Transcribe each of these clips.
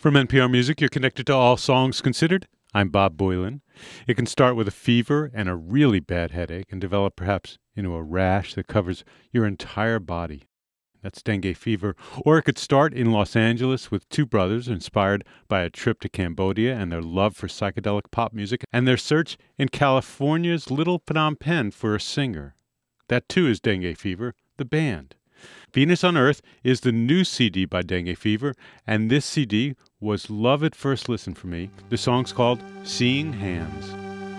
From NPR Music, you're connected to All Songs Considered. I'm Bob Boylan. It can start with a fever and a really bad headache and develop perhaps into a rash that covers your entire body. That's dengue fever. Or it could start in Los Angeles with two brothers inspired by a trip to Cambodia and their love for psychedelic pop music and their search in California's Little Phnom Penh for a singer. That too is Dengue Fever, the band. Venus on Earth is the new CD by Dengue Fever, and this CD was love at first listen for me. The song's called Seeing Hands.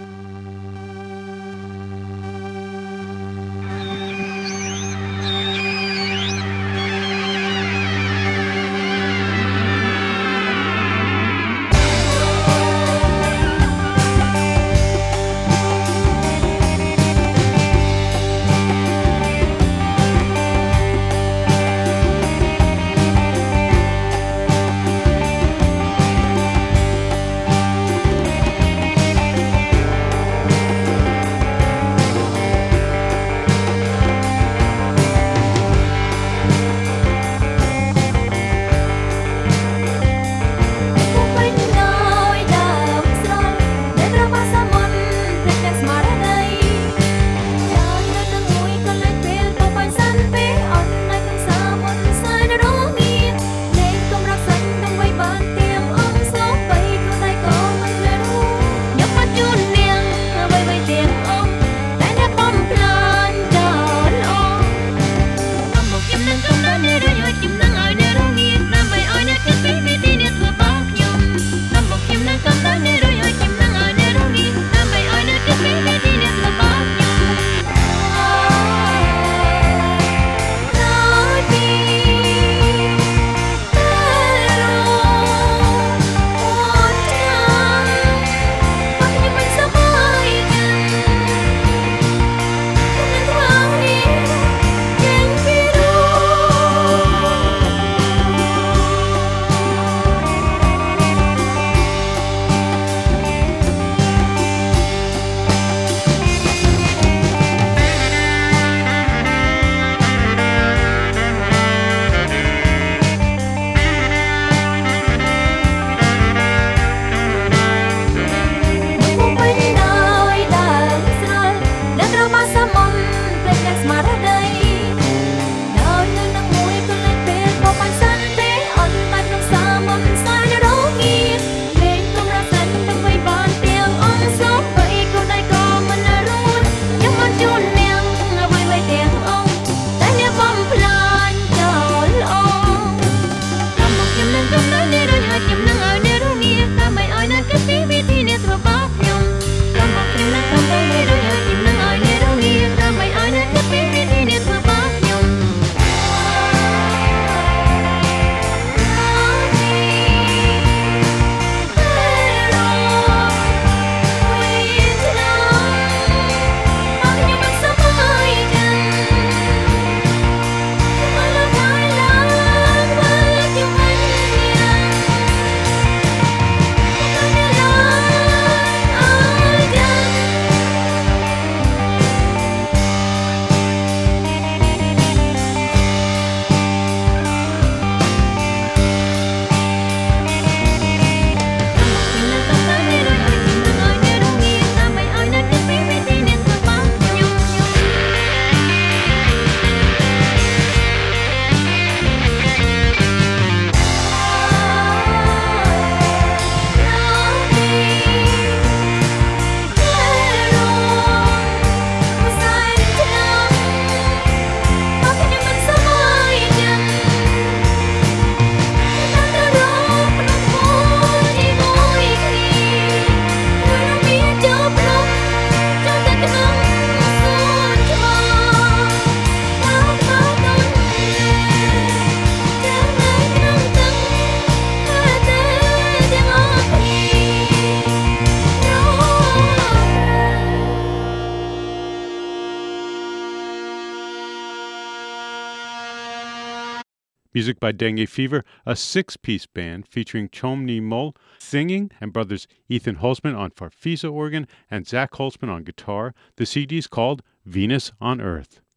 Music by Dengue Fever, a six-piece band featuring Chom Ni Mol singing and brothers Ethan Holzman on farfisa organ and Zach Holzman on guitar. The CD is called Venus on Earth.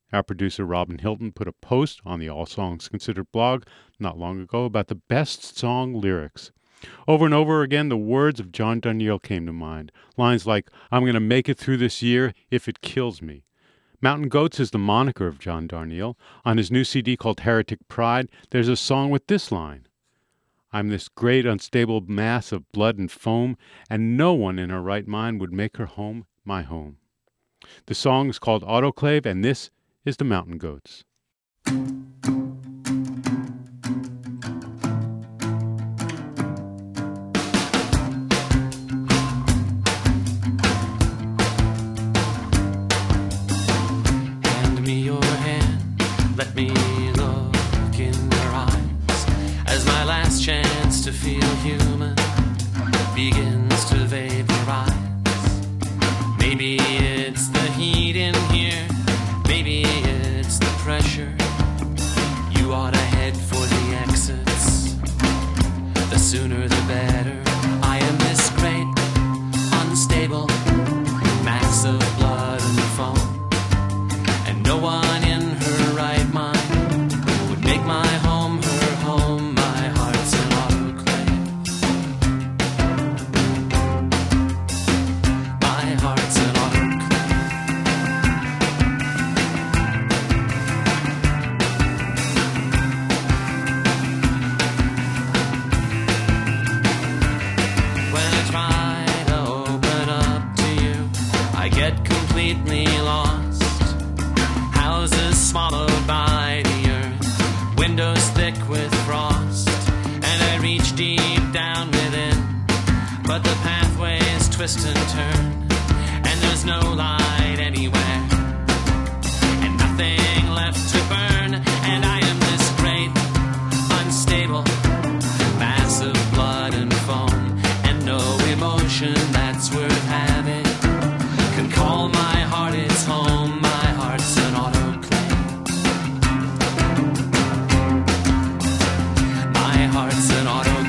Our producer Robin Hilton put a post on the All Songs Considered blog not long ago about the best song lyrics. Over and over again, the words of John Darnielle came to mind. Lines like, "I'm going to make it through this year if it kills me." Mountain Goats is the moniker of John Darnielle. On his new CD called Heretic Pride, there's a song with this line: "I'm this great unstable mass of blood and foam, and no one in her right mind would make her home my home." The song is called Autoclave, and this is the Mountain Goats. Let me look in your eyes as my last chance to feel human begins to vaporize. Maybe it's the heat in here, maybe it's the pressure. You ought to head for the exits, the sooner the better. I am this great, unstable mass of blood and foam, and no one in her right mind would make my home her home. My heart's an autoclave. My heart's an autoclave. When I try to open up to you, I get completely lost. Houses swallowed by the earth, windows thick with frost, and I reach deep down within, but the pathways twist and turn, and there's no light anywhere, and nothing left to burn, and I am this great, unstable mass of blood and foam, and no emotion that's worth having can call my heart its home. My heart's an autoclave. My heart's an autoclave.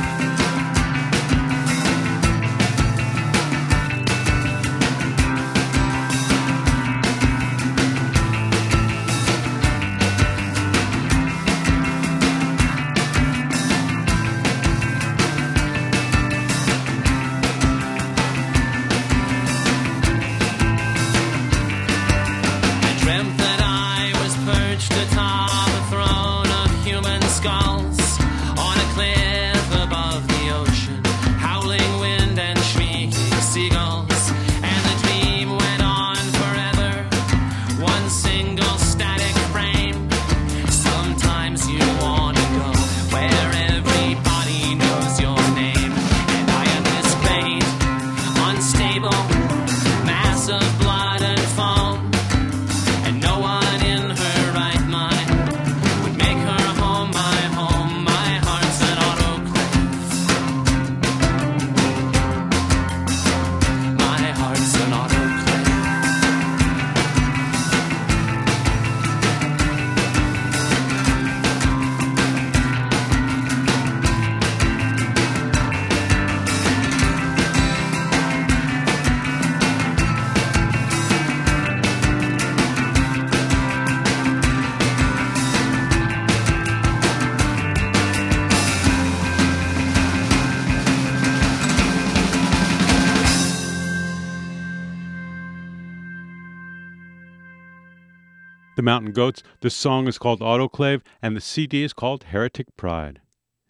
The Mountain Goats, the song is called Autoclave, and the CD is called Heretic Pride.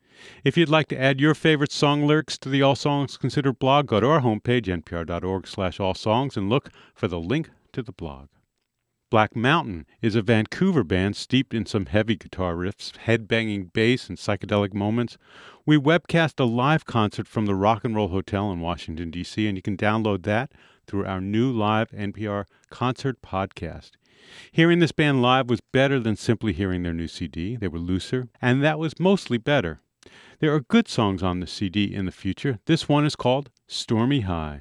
If you'd like to add your favorite song lyrics to the All Songs Considered blog, go to our homepage, npr.org/allsongs, and look for the link to the blog. Black Mountain is a Vancouver band steeped in some heavy guitar riffs, head-banging bass, and psychedelic moments. We webcast a live concert from the Rock and Roll Hotel in Washington, D.C., and you can download that through our new live NPR concert podcast. Hearing this band live was better than simply hearing their new CD. They were looser, and that was mostly better. There are good songs on the CD in the future. This one is called Stormy High.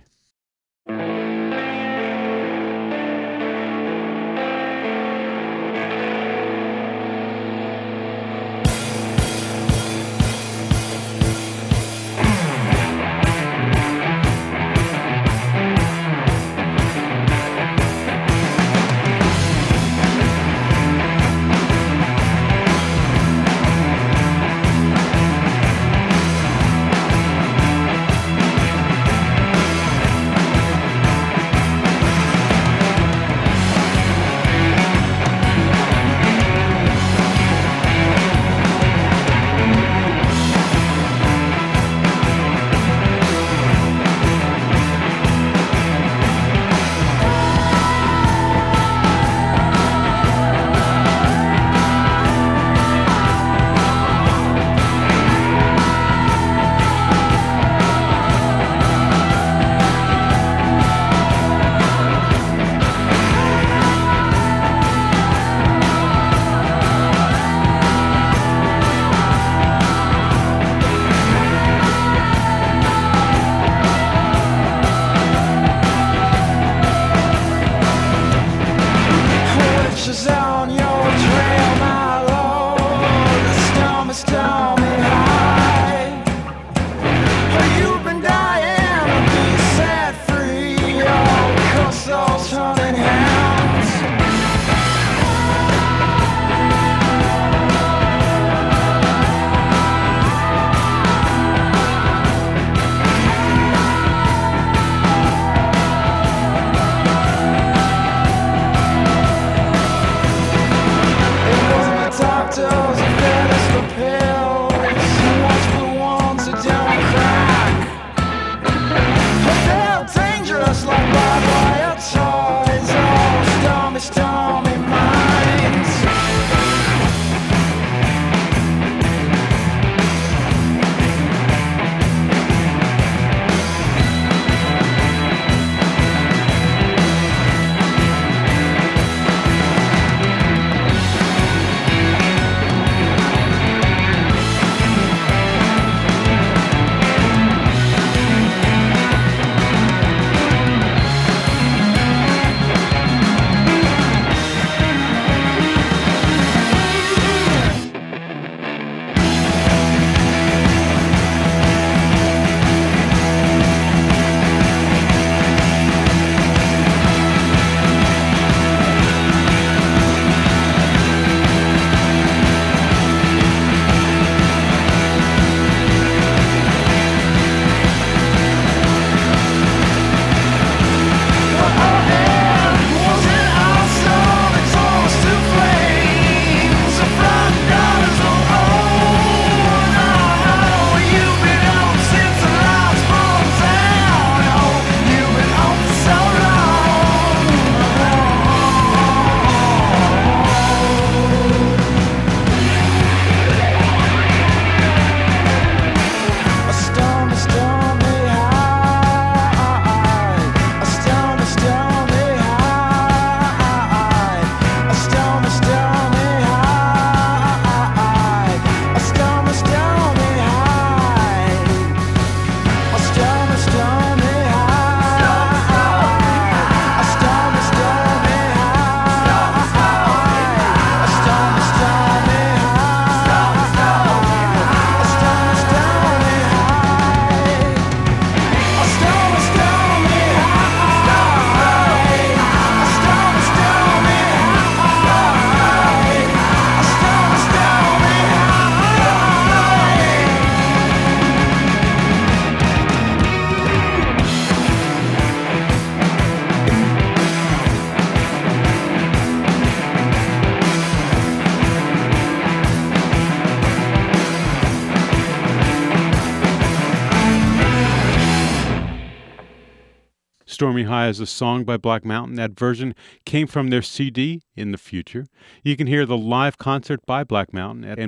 Stormy High is a song by Black Mountain. That version came from their CD, In the Future. You can hear the live concert by Black Mountain at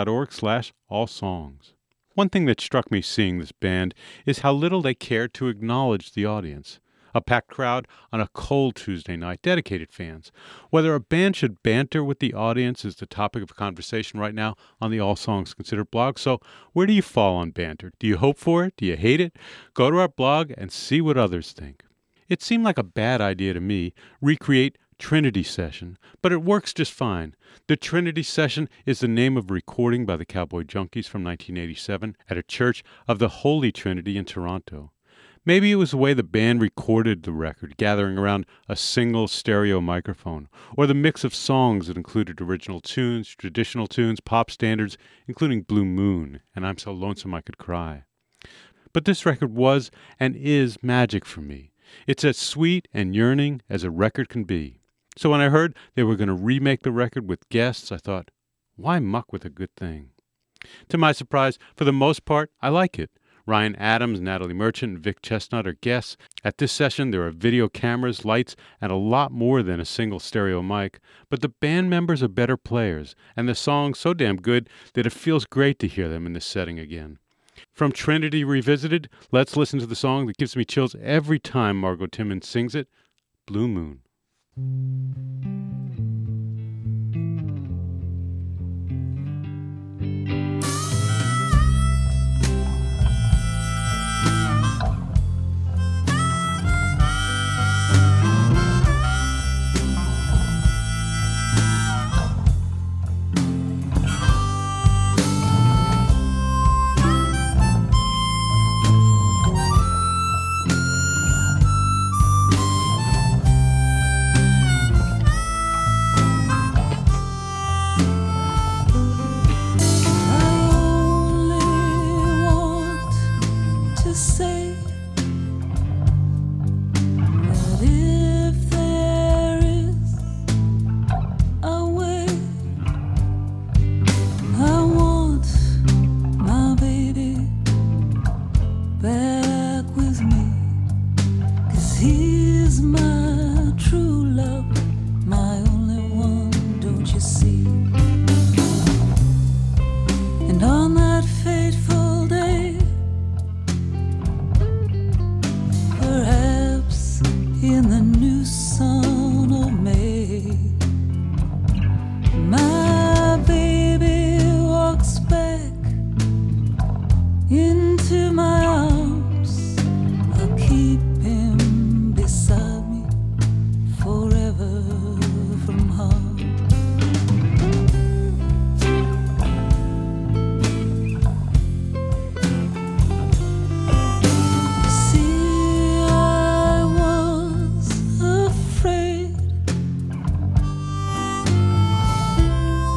npr.org/allsongs. One thing that struck me seeing this band is how little they cared to acknowledge the audience. A packed crowd on a cold Tuesday night, dedicated fans. Whether a band should banter with the audience is the topic of conversation right now on the All Songs Considered blog. So where do you fall on banter? Do you hope for it? Do you hate it? Go to our blog and see what others think. It seemed like a bad idea to me, recreate Trinity Session, but it works just fine. The Trinity Session is the name of a recording by the Cowboy Junkies from 1987 at a church of the Holy Trinity in Toronto. Maybe it was the way the band recorded the record, gathering around a single stereo microphone, or the mix of songs that included original tunes, traditional tunes, pop standards, including Blue Moon and I'm So Lonesome I Could Cry. But this record was and is magic for me. It's as sweet and yearning as a record can be. So when I heard they were going to remake the record with guests, I thought, why muck with a good thing? To my surprise, for the most part, I like it. Ryan Adams, Natalie Merchant, and Vic Chestnut are guests. At this session, there are video cameras, lights, and a lot more than a single stereo mic. But the band members are better players, and the song's so damn good that it feels great to hear them in this setting again. From Trinity Revisited, let's listen to the song that gives me chills every time Margot Timmons sings it, Blue Moon.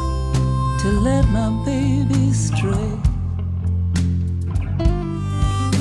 To let my baby stray.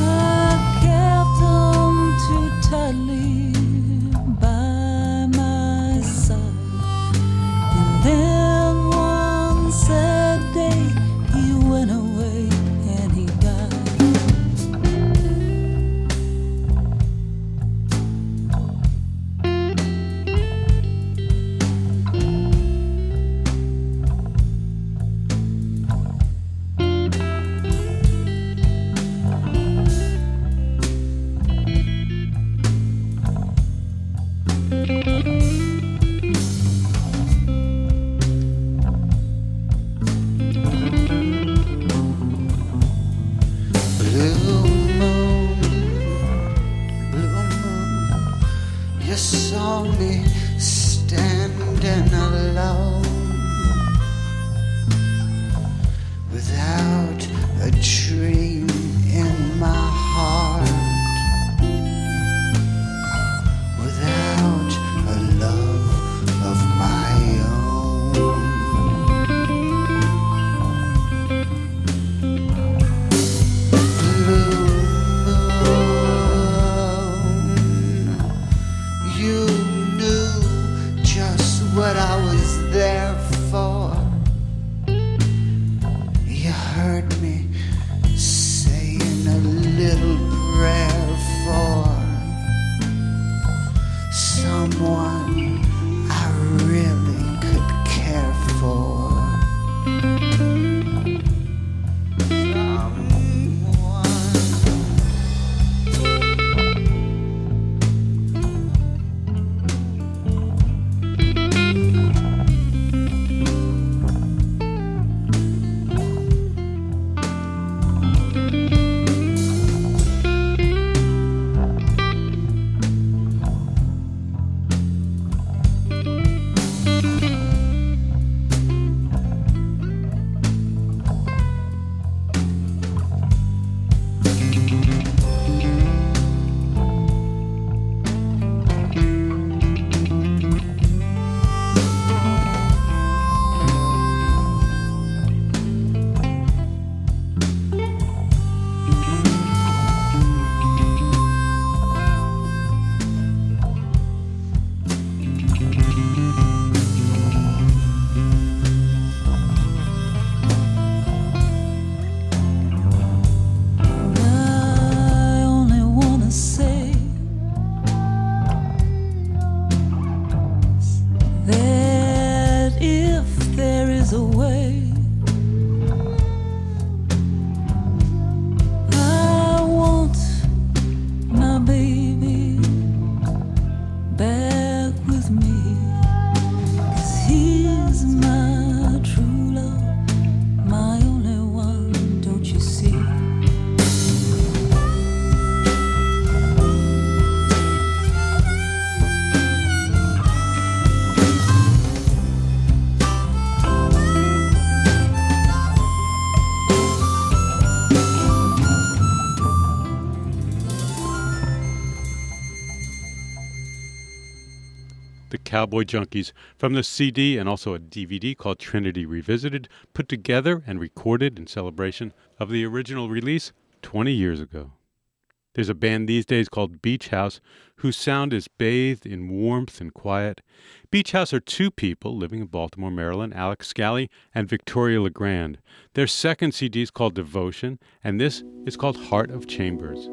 the Cowboy Junkies, from the CD and also a DVD called Trinity Revisited, put together and recorded in celebration of the original release 20 years ago. There's a band these days called Beach House, whose sound is bathed in warmth and quiet. Beach House are two people living in Baltimore, Maryland, Alex Scally and Victoria LeGrand. Their second CD is called Devotion, and this is called Heart of Chambers.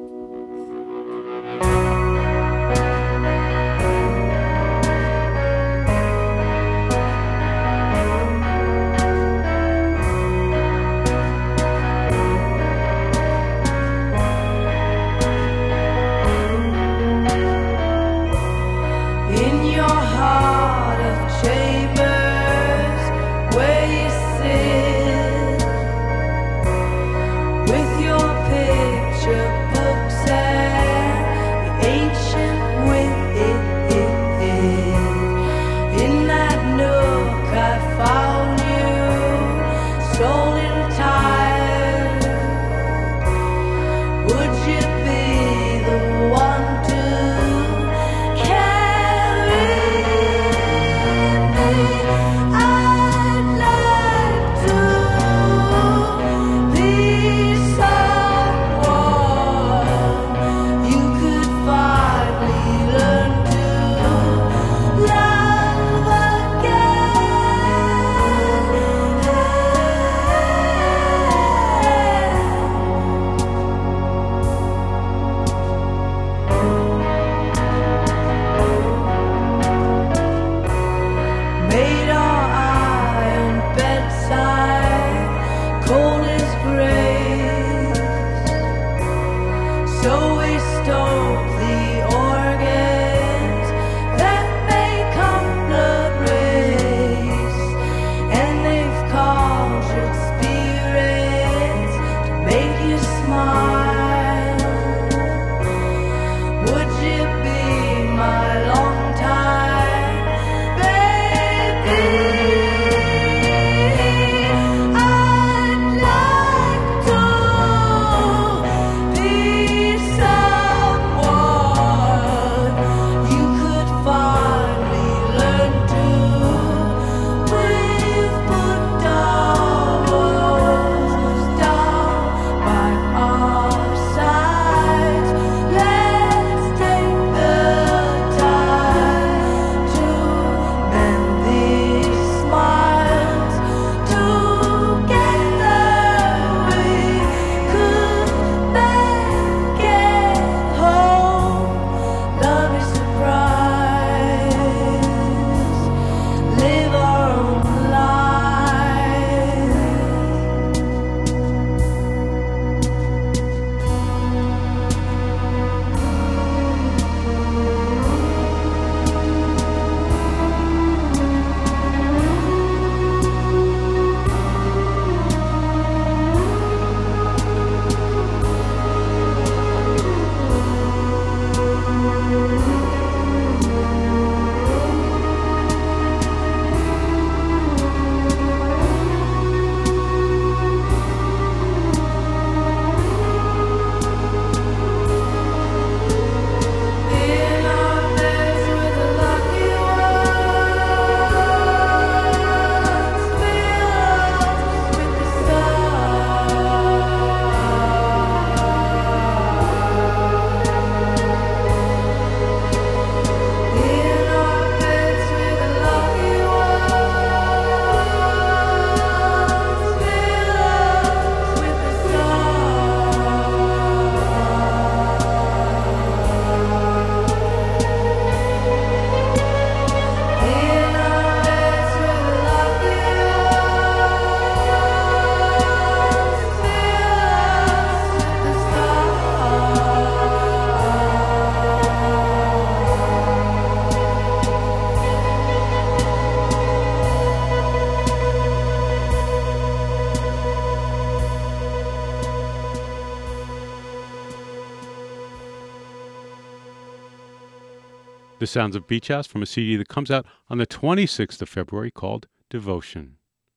The sounds of Beach House from a CD that comes out on the 26th of February called Devotion.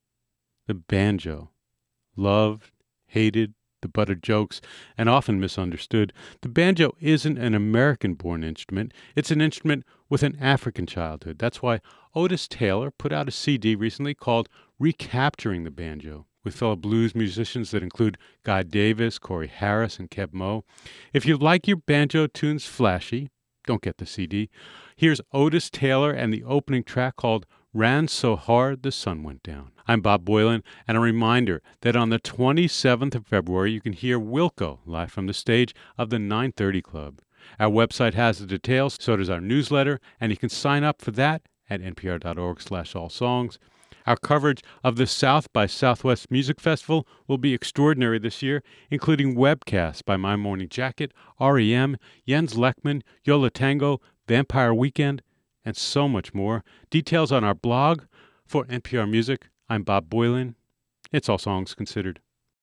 The banjo. Loved, hated, the butt of jokes, and often misunderstood. The banjo isn't an American-born instrument. It's an instrument with an African childhood. That's why Otis Taylor put out a CD recently called Recapturing the Banjo, with fellow blues musicians that include Guy Davis, Corey Harris, and Keb Mo. If you like your banjo tunes flashy, don't get the CD. Here's Otis Taylor and the opening track called Ran So Hard the Sun Went Down. I'm Bob Boilen, and a reminder that on the 27th of February you can hear Wilco live from the stage of the 930 Club. Our website has the details, so does our newsletter, and you can sign up for that at npr.org/allsongs. Our coverage of the South by Southwest Music Festival will be extraordinary this year, including webcasts by My Morning Jacket, R.E.M., Jens Lechman, Yo La Tengo, Vampire Weekend, and so much more. Details on our blog. For NPR Music, I'm Bob Boilen. It's All Songs Considered.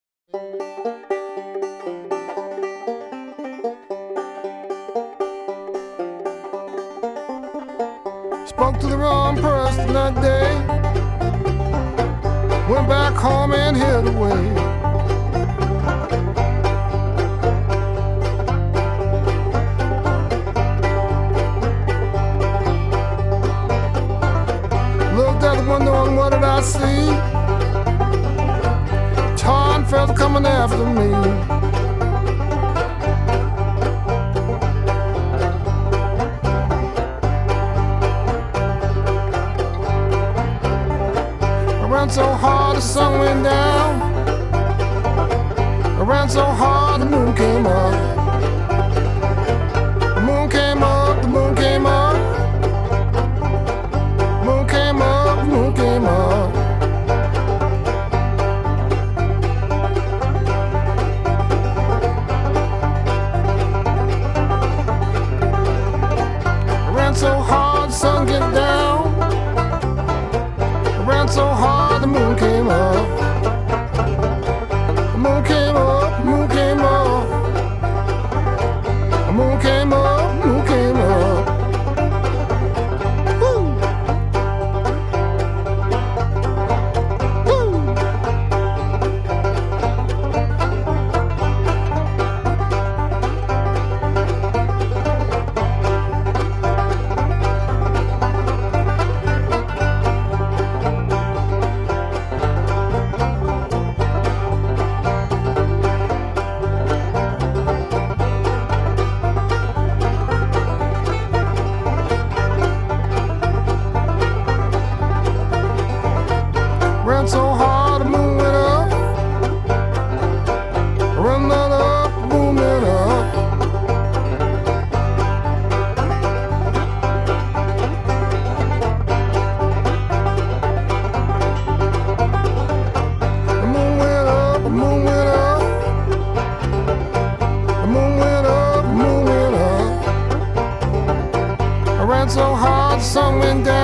Spoke to the wrong person that day. Went back home and hid away. Looked out the window and what did I see? Torn felt coming after me. I ran so hard the sun went down. I ran so hard the moon came up. The moon came up, the moon came up. The moon came up, the moon came up. I ran so hard the sun get down. I ran so hard the moon came up. The moon came up, the moon came up. The moon came up, the moon came up. Woo! Woo! Ran so hard the moon went up. Run that up, the moon went up. The moon went up, the moon went up. The moon went up, the moon went up. I ran so hard the sun went down.